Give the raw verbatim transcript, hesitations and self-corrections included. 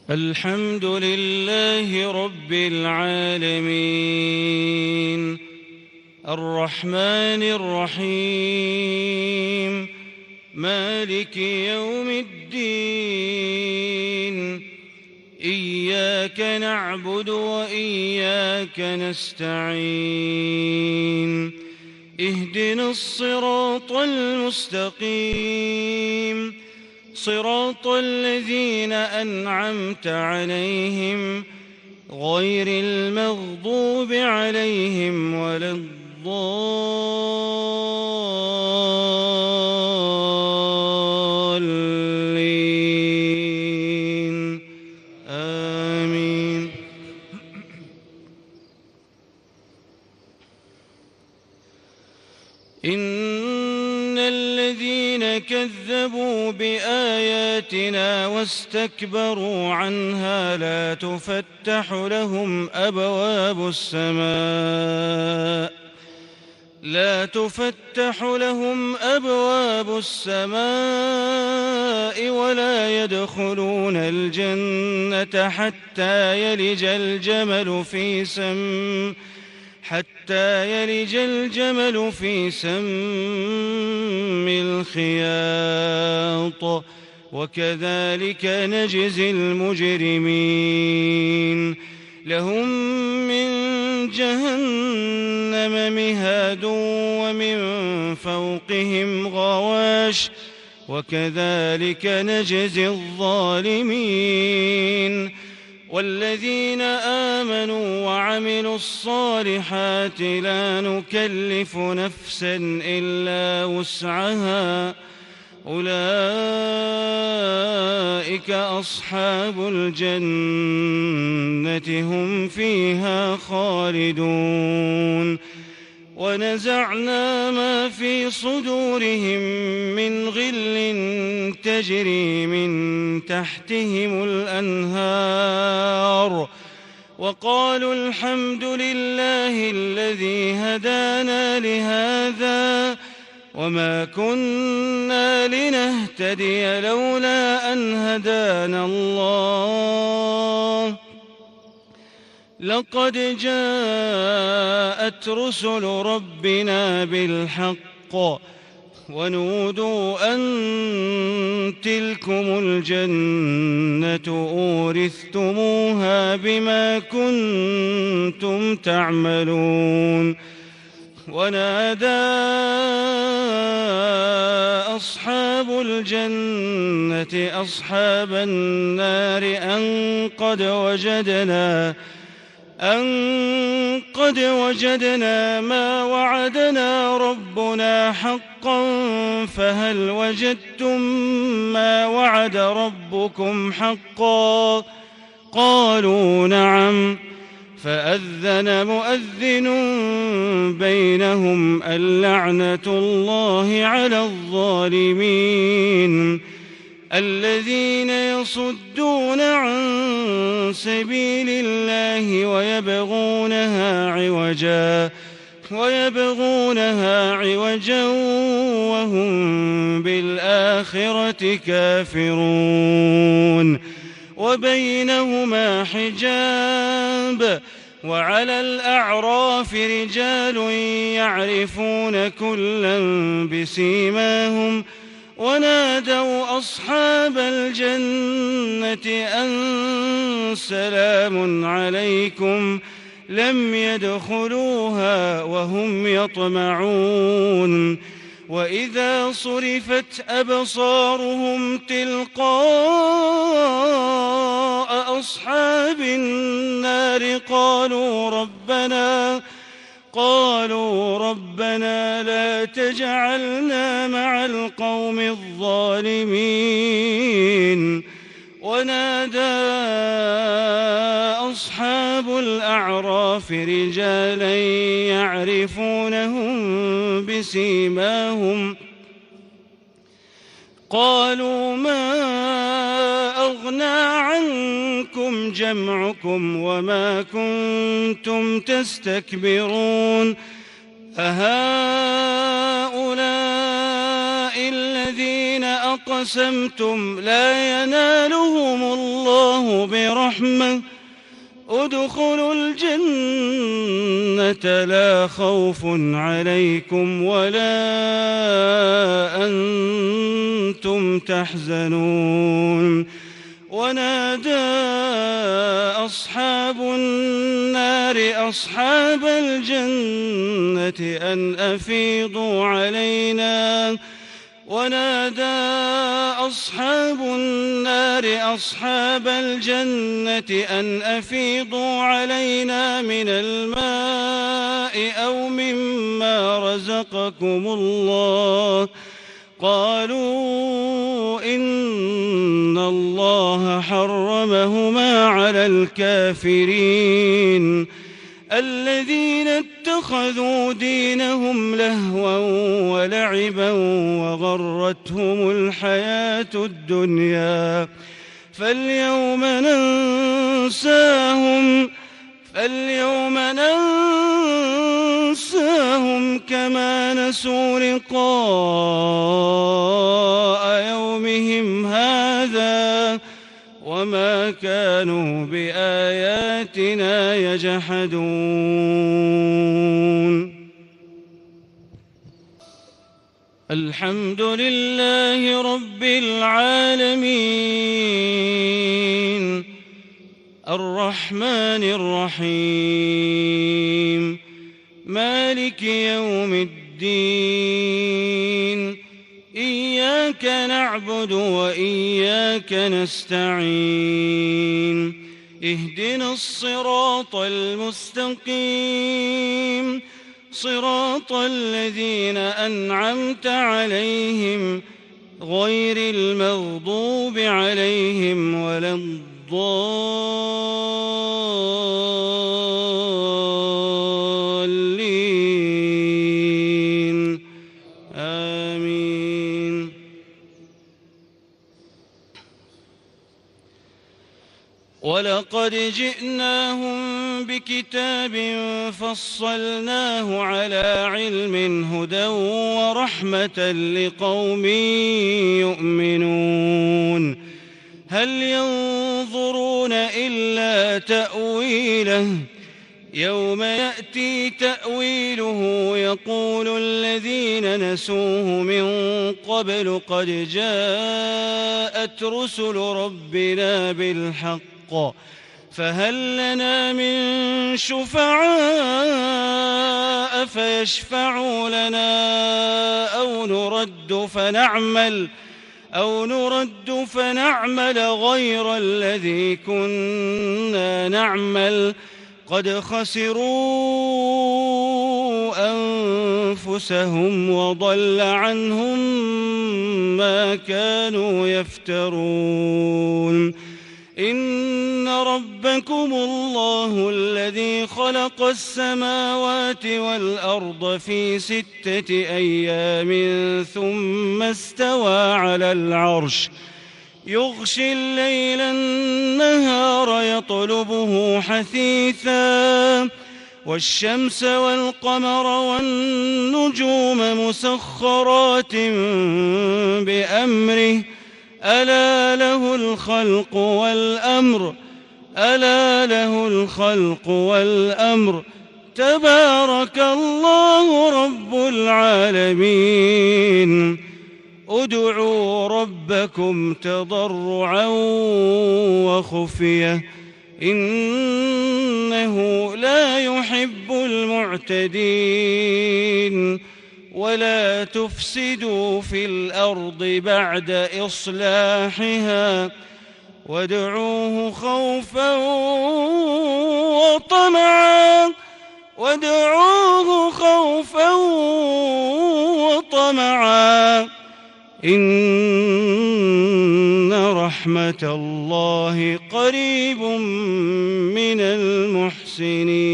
الحمد لله رب العالمين الرحمن الرحيم مالك يوم الدين إياك نعبد وإياك نستعين اهدنا الصراط المستقيم صراط الذين أنعمت عليهم غير المغضوب عليهم ولا الضالين آمين. إن الذين كذبوا بآياتنا واستكبروا عنها لا تفتح لهم أبواب السماء لا تفتح لهم أبواب السماء ولا يدخلون الجنة حتى يلج الجمل في سم حتى يلج الجمل في سم الخياط وكذلك نجزي المجرمين. لهم من جهنم مهاد ومن فوقهم غواش وكذلك نجزي الظالمين. والذين آمنوا وعملوا الصالحات لا نكلف نفسا إلا وسعها أولئك أصحاب الجنة هم فيها خالدون. ونزعنا ما في صدورهم من غل تجري من تحتهم الأنهار وقالوا الحمد لله الذي هدانا لهذا وما كنا لنهتدي لولا أن هدانا الله لقد جاءت رسل ربنا بالحق ونودوا أن تلكم الجنة أورثتموها بما كنتم تعملون. ونادى أصحاب الجنة أصحاب النار أن قد وجدنا أن قد وجدنا ما وعدنا ربنا حقا فهل وجدتم ما وعد ربكم حقا قالوا نعم فأذن مؤذن بينهم اللعنة الله على الظالمين الذين يصدون عن سبيل الله ويبغونها عوجا ويبغونها عوجا وهم بالآخرة كافرون. وبينهما حجاب وعلى الأعراف رجال يعرفون كلا بسيماهم ونادوا أصحاب الجنة أن سلام عليكم لم يدخلوها وهم يطمعون. وإذا صرفت أبصارهم تلقاء أصحاب النار قالوا ربنا قالوا ربنا لا تجعلنا مع القوم الظالمين. ونادى أصحاب الأعراف رجالا يعرفونهم بسيماهم قالوا ما أغنى عنكم جمعكم وما كنتم تستكبرون أهؤلاء الذين أقسمتم لا ينالهم الله برحمة ادخلوا الجنة لا خوف عليكم ولا أنتم تحزنون ونادى أصحاب النار أصحاب الجنة أن أفيضوا علينا ونادى أصحاب النار أصحاب الجنة أن أفيضوا علينا من الماء أو مما رزقكم الله قالوا إن الله حرمهما على الكافرين الذين اتخذوا دينهم لهوا ولعبا وغرتهم الحياة الدنيا فاليوم ننساهم فاليوم ننساهم كما نسوا لقاء يومهم هذا وما كانوا بآياتنا يجحدون الحمد لله رب العالمين الرحمن الرحيم مالك يوم الدين إياك نعبد وإياك نستعين اهدنا الصراط المستقيم صراط الذين أنعمت عليهم غير المغضوب عليهم ولا الضالين آمين ولقد جئناهم بكتاب فصلناه على علم هدى ورحمة لقوم يؤمنون هل ينظرون إلا تأويله يوم يأتي تأويله يقول الذين نسوه من قبل قد جاءت رسل ربنا بالحق فهل لنا من شفعاء فيشفعوا لنا أو نرد فنعمل أو نرد فنعمل غير الذي كنا نعمل قد خسروا أنفسهم وضل عنهم ما كانوا يفترون إن ربكم الله الذي خلق السماوات والأرض في ستة أيام ثم استوى على العرش يغشي الليل النهار يطلبه حثيثا والشمس والقمر والنجوم مسخرات بأمره ألا له الخلق والأمر ألا له الخلق والأمر تبارك الله رب العالمين ادعوا ربكم تضرعا وخفية إنه لا يحب المعتدين ولا تفسدوا في الأرض بعد إصلاحها وادعوه خوفا وطمعا وادعوه خوفا وطمعا إن رحمة الله قريب من المحسنين.